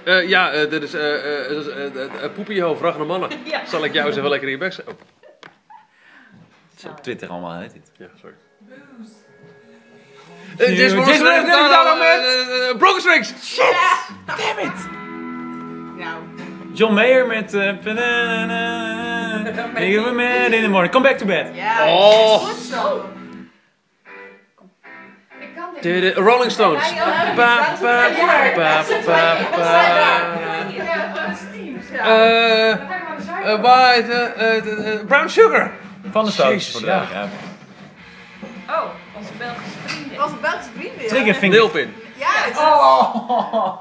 dit is Poepie je hoofd, vraag naar mannen. Ja. Zal ik jou eens even lekker in je bek zetten? Oh. Het is op Twitter allemaal, heet dit. Ja, sorry. Jason Momoa met Broken Strings! Shit! Damn it! Nou. John Mayer met... Think of a man in the morning. Come back to bed. Ja, Oh. goed zo. Ik kan dit niet. De Rolling Stones. Ba, ba, ba, ba, ba. Brown Sugar. Van de Stones. Jezus, voor de ja. duidelijkheid. Oh, onze Belgische vrienden. Dat was een Belgische vriend weer. Triggerfinger. Deelpin. Ja, het is Oh.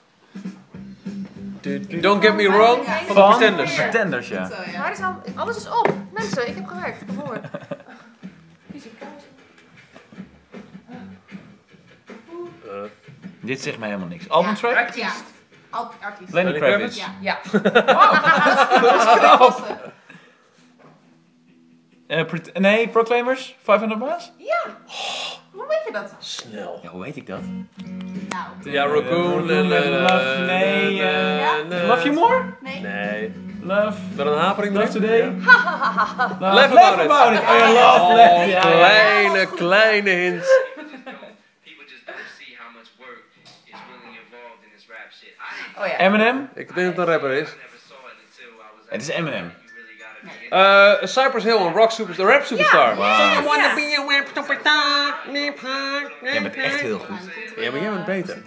Don't Get Me Wrong van de Van Pretenders. Pretenders, ja. zo, ja. Waar is al... Alles is op. Mensen, ik heb gewerkt. Ik heb gehoord. Dit zegt mij helemaal niks. Albumtrack? Ja. Artiest. Lenny Lenny Kravitz. Kravitz? Ja. Nee, Proclaimers? 500 Miles? Ja. Hoe weet je dat? Snel. Ja, hoe weet ik dat? Nou. Ja, Raccoon. Nee, Love You More? Nee. Nee. Love. Met een hapering Love erin? Today? Laugh Laugh About It. About It. Oh ja, Love. Laugh. Ja. Kleine hint. People just don't see how much work is really involved in this rap shit. I Oh ja. Eminem? Ik denk dat het een rapper is. never saw it until I was Het is Eminem. you really gotta be Cypress Hill, een rock superstar, rap superstar. Wow. I wanna be a rap superstar. Jij bent echt heel goed. Ja, maar jij bent beter.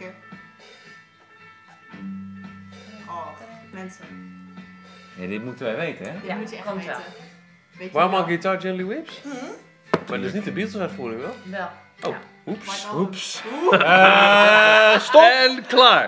Oh, mensen. Ja, dit moeten wij weten, hè? Dit moet je echt komt weten. wel. Weet je Waarom wel? al Guitar Gently Whips? Maar dat is niet de Beatles uitvoering wel? Wel. Oh, oeps. White Album. Oeps. Stop. En klaar.